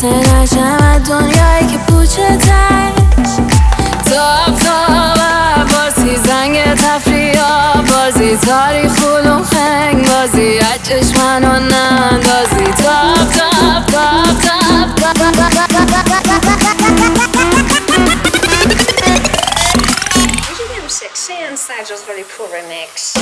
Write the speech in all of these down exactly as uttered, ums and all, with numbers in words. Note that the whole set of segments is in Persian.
واسه نشم دنیایی که پوچه تش تاب تاب بازی زنگ تفریح بازی تاریخ خلوم خنگ بازی از چشمن و نندازی تاب تاب تاب تاب Sexy and Sajo's very poor remix.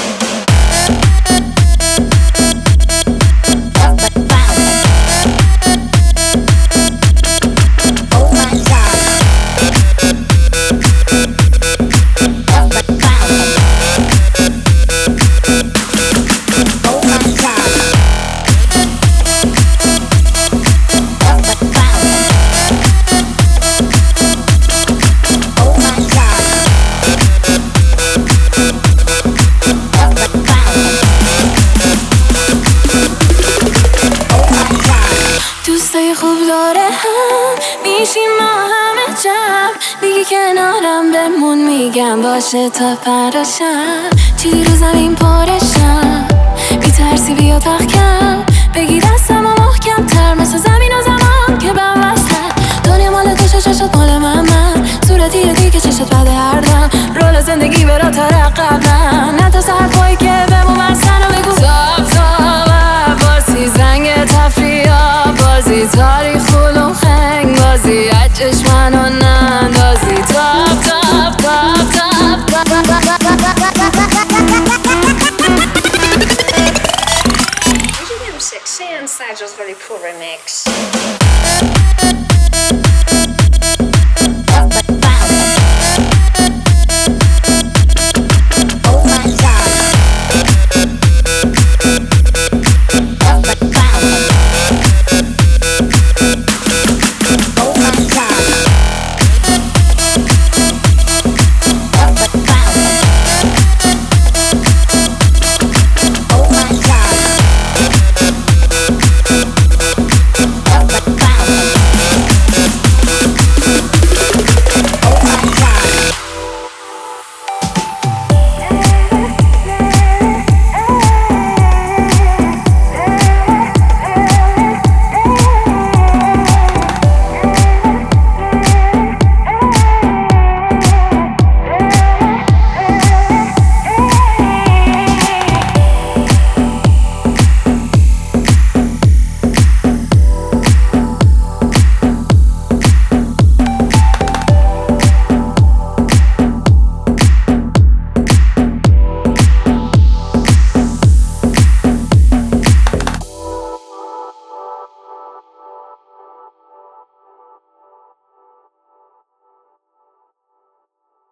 دوستای خوب داره هم میشیم ما همه جمع میگی کنارم بمون میگم باشه تا فردا شب چی رو زمین پارشم میترسی بیا تخکم بگی دستم و محکم تر مثل زمین و زمان که بم وسط دنیا مال تو چشت مال من من صورتی رو دی که چشت بعد هر دم رول زندگی برا تا قبلم نه تا سر پایی که بمون مرسن و بگو تاب تاب بازی زنگ تفریح بازی تاریخ خلوم خنگ بازی از چشمن و نندازی تاب تاب تاب تاب Sexy and Sajo's very poor remix.